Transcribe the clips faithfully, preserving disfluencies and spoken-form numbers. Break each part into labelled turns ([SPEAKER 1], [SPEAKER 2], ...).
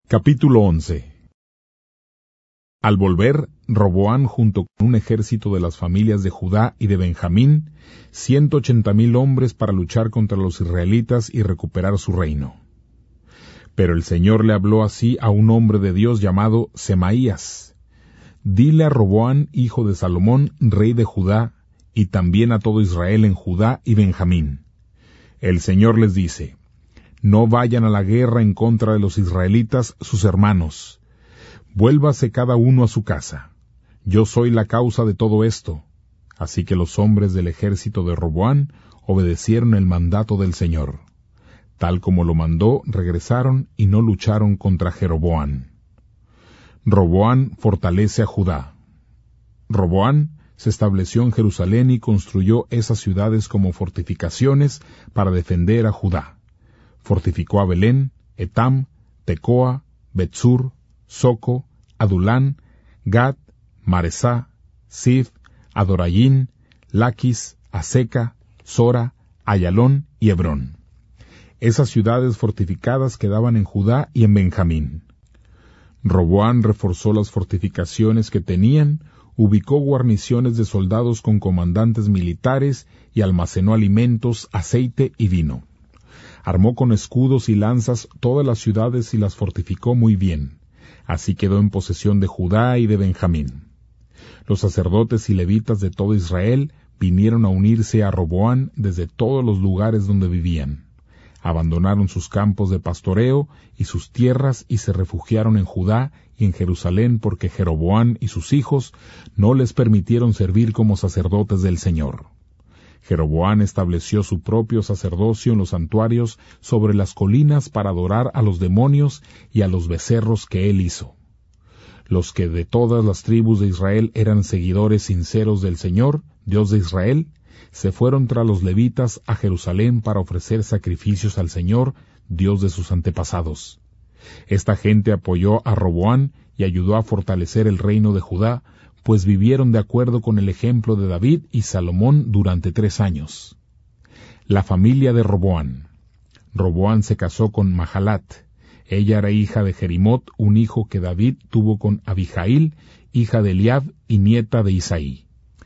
[SPEAKER 1] Capítulo once. Al volver, Roboam junto con un ejército de las familias de Judá y de Benjamín, ciento ochenta mil hombres para luchar contra los israelitas y recuperar su reino. Pero el Señor le habló así a un hombre de Dios llamado Semaías: Dile a Roboam, hijo de Salomón, rey de Judá, y también a todo Israel en Judá y Benjamín. El Señor les dice: No vayan a la guerra en contra de los israelitas, sus hermanos. Vuélvase cada uno a su casa. Yo soy la causa de todo esto. Así que los hombres del ejército de Roboam obedecieron el mandato del Señor. Tal como lo mandó, regresaron y no lucharon contra Jeroboam. Roboam fortalece a Judá. Roboam se estableció en Jerusalén y construyó esas ciudades como fortificaciones para defender a Judá. Fortificó a Belén, Etam, Tecoa, Betsur, Soco, Adulán, Gad, Maresá, Sif, Adorayín, Laquis, Aseca, Sora, Ayalón y Hebrón. Esas ciudades fortificadas quedaban en Judá y en Benjamín. Roboam reforzó las fortificaciones que tenían, ubicó guarniciones de soldados con comandantes militares y almacenó alimentos, aceite y vino. Armó con escudos y lanzas todas las ciudades y las fortificó muy bien. Así quedó en posesión de Judá y de Benjamín. Los sacerdotes y levitas de todo Israel vinieron a unirse a Roboam desde todos los lugares donde vivían. Abandonaron sus campos de pastoreo y sus tierras y se refugiaron en Judá y en Jerusalén porque Jeroboam y sus hijos no les permitieron servir como sacerdotes del Señor. Jeroboam estableció su propio sacerdocio en los santuarios sobre las colinas para adorar a los demonios y a los becerros que él hizo. Los que de todas las tribus de Israel eran seguidores sinceros del Señor, Dios de Israel, se fueron tras los levitas a Jerusalén para ofrecer sacrificios al Señor, Dios de sus antepasados. Esta gente apoyó a Roboam y ayudó a fortalecer el reino de Judá, pues vivieron de acuerdo con el ejemplo de David y Salomón durante tres años. La familia de Roboam. Roboam se casó con Mahalat. Ella era hija de Jerimot, un hijo que David tuvo con Abijail, hija de Eliab y nieta de Isaí.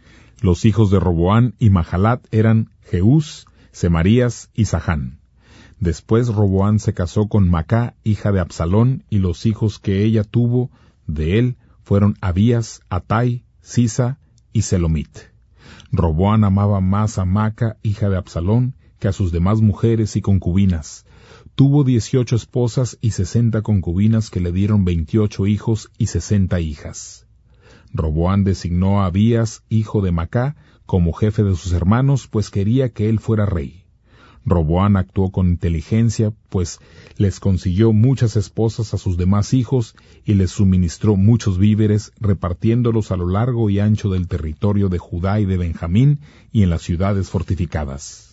[SPEAKER 1] Los hijos de Roboam y Mahalat eran Jeús, Semarías y Sahán. Después Roboam se casó con Macá, hija de Absalón, y los hijos que ella tuvo de él fueron Abías, Atai, Sisa y Selomit. Roboam amaba más a Maca, hija de Absalón, que a sus demás mujeres y concubinas. Tuvo dieciocho esposas y sesenta concubinas que le dieron veintiocho hijos y sesenta hijas. Roboam designó a Abías, hijo de Macá, como jefe de sus hermanos, pues quería que él fuera rey. Roboam actuó con inteligencia, pues les consiguió muchas esposas a sus demás hijos y les suministró muchos víveres, repartiéndolos a lo largo y ancho del territorio de Judá y de Benjamín y en las ciudades fortificadas.